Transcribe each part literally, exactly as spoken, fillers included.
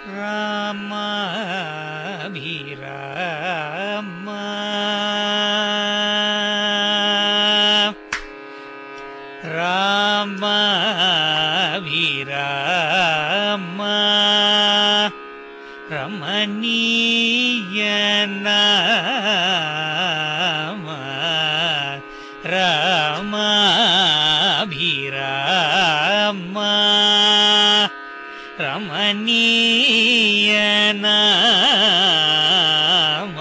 रामाभिराम रामाभिराम रमणीय नाम रामाभिराम रमणीय नाम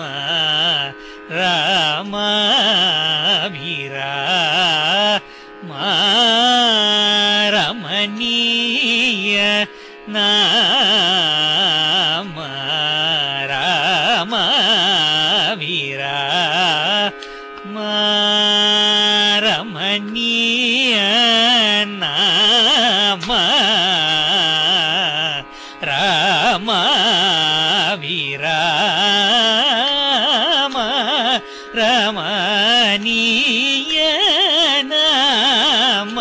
रामाभिराम रमणीय नाम रामाभिराम रमणीय नाम रामाभिराम रमणीय नाम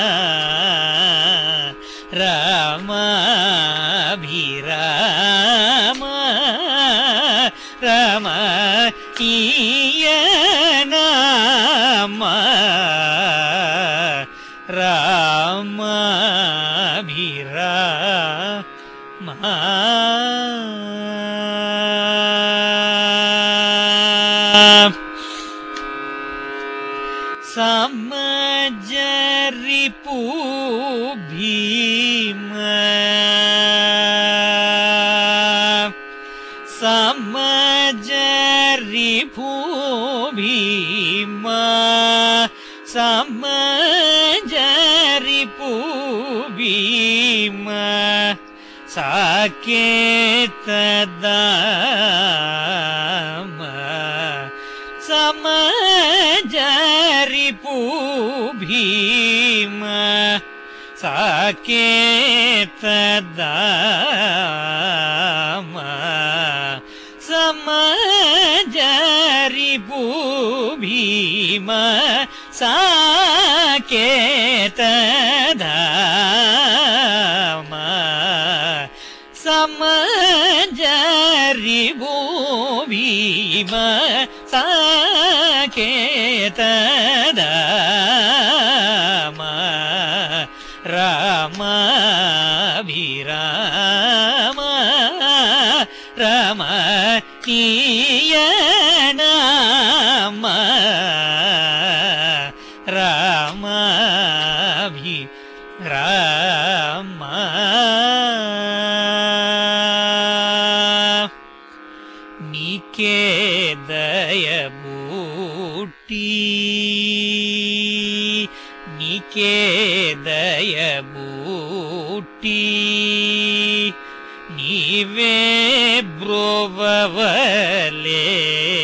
रामाभिराम रमणीय नाम रामाभिराम समजरिपु भीम समजरिपु भीम समजरिपु भीम साकेत दाम समजरिपु भीम साकेत दाम समजरिपु भीम साकेत दाम समजरिपु भीम साकेत दाम रामाभिराम रमणीय नाम रामाभिराम नीके दयबूटी नीके दयबूटी नीवे ब्रोववले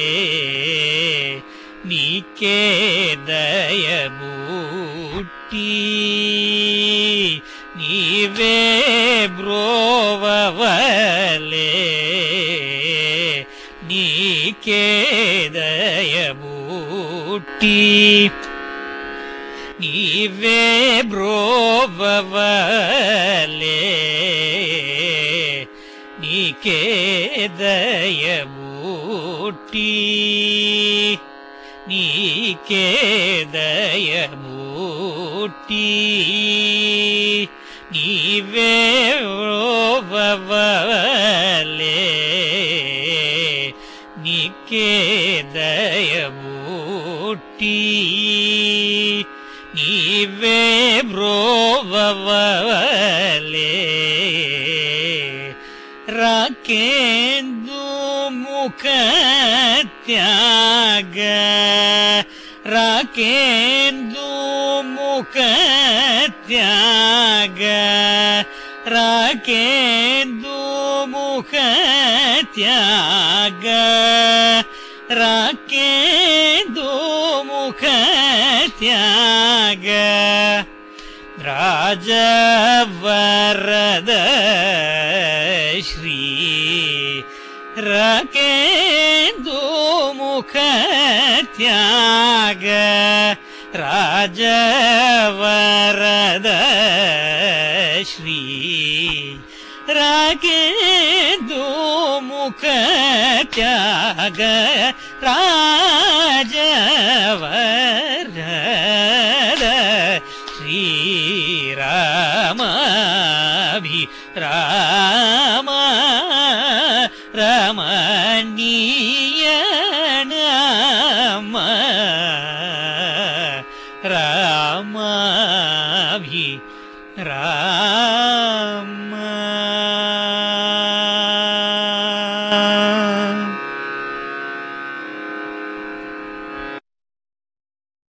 नीके दयबूटी नीवे ब्रोववले नीके दयबूटी नीवे ब्रोववले नीके दयबूटी नीके दयबूटी नीवे ब्रोववले नीके दयबूटी नीवे ब्रोववले राकेंदु मुख त्याग राकेंदु मुख त्याग राकेंदु मुख त्याग राकेंदु मुख त्याग राजवरद श्री राकेंदु मुख त्याग राजवरद श्री रागेन्दु मुख त्याग राजवरद श्रीरामाभिराम रमणीय नाम रामाभिराम